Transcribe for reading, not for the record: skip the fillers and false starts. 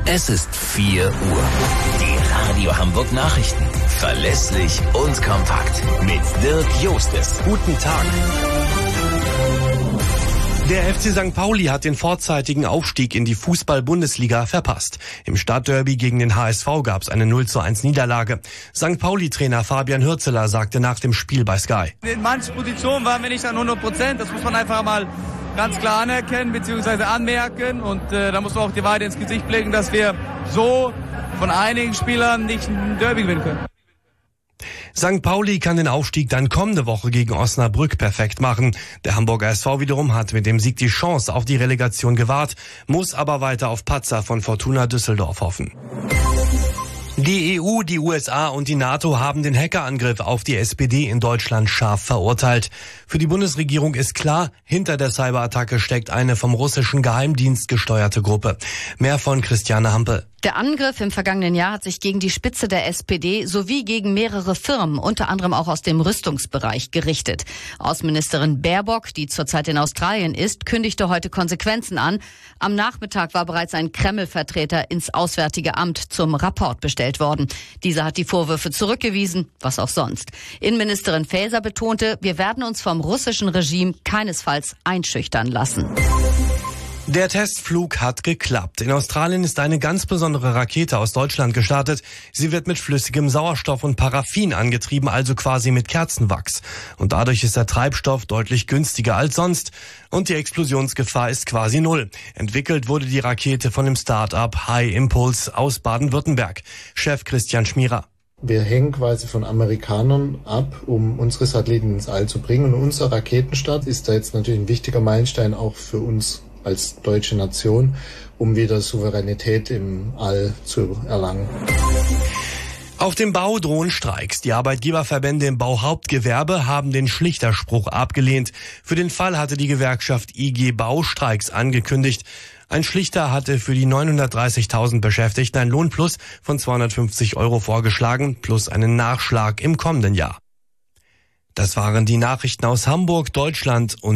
Es ist 4 Uhr. Die Radio Hamburg Nachrichten. Verlässlich und kompakt. Mit Dirk Jostes. Guten Tag. Der FC St. Pauli hat den vorzeitigen Aufstieg in die Fußball-Bundesliga verpasst. Im Stadtderby gegen den HSV gab es eine 0:1 Niederlage. St. Pauli-Trainer Fabian Hürzeler sagte nach dem Spiel bei Sky: In manchen Positionen waren wir nicht an 100%. Das muss man einfach mal ganz klar anerkennen bzw. anmerken. Und da muss man auch die Wahrheit ins Gesicht blicken, dass wir so von einigen Spielern nicht ein Derby gewinnen können. St. Pauli kann den Aufstieg dann kommende Woche gegen Osnabrück perfekt machen. Der Hamburger SV wiederum hat mit dem Sieg die Chance auf die Relegation gewahrt, muss aber weiter auf Patzer von Fortuna Düsseldorf hoffen. Die EU, die USA und die NATO haben den Hackerangriff auf die SPD in Deutschland scharf verurteilt. Für die Bundesregierung ist klar, hinter der Cyberattacke steckt eine vom russischen Geheimdienst gesteuerte Gruppe. Mehr von Christiane Hampe. Der Angriff im vergangenen Jahr hat sich gegen die Spitze der SPD sowie gegen mehrere Firmen, unter anderem auch aus dem Rüstungsbereich, gerichtet. Außenministerin Baerbock, die zurzeit in Australien ist, kündigte heute Konsequenzen an. Am Nachmittag war bereits ein Kreml-Vertreter ins Auswärtige Amt zum Rapport bestellt worden. Dieser hat die Vorwürfe zurückgewiesen, was auch sonst. Innenministerin Faeser betonte, wir werden uns vom russischen Regime keinesfalls einschüchtern lassen. Der Testflug hat geklappt. In Australien ist eine ganz besondere Rakete aus Deutschland gestartet. Sie wird mit flüssigem Sauerstoff und Paraffin angetrieben, also quasi mit Kerzenwachs. Und dadurch ist der Treibstoff deutlich günstiger als sonst. Und die Explosionsgefahr ist quasi null. Entwickelt wurde die Rakete von dem Start-up High Impulse aus Baden-Württemberg. Chef Christian Schmierer: Wir hängen quasi von Amerikanern ab, um unsere Satelliten ins All zu bringen. Und unser Raketenstart ist da jetzt natürlich ein wichtiger Meilenstein auch für uns als deutsche Nation, um wieder Souveränität im All zu erlangen. Auf dem Bau drohen Streiks. Die Arbeitgeberverbände im Bauhauptgewerbe haben den Schlichterspruch abgelehnt. Für den Fall hatte die Gewerkschaft IG Bau Streiks angekündigt. Ein Schlichter hatte für die 930.000 Beschäftigten ein Lohnplus von 250 € vorgeschlagen, plus einen Nachschlag im kommenden Jahr. Das waren die Nachrichten aus Hamburg, Deutschland und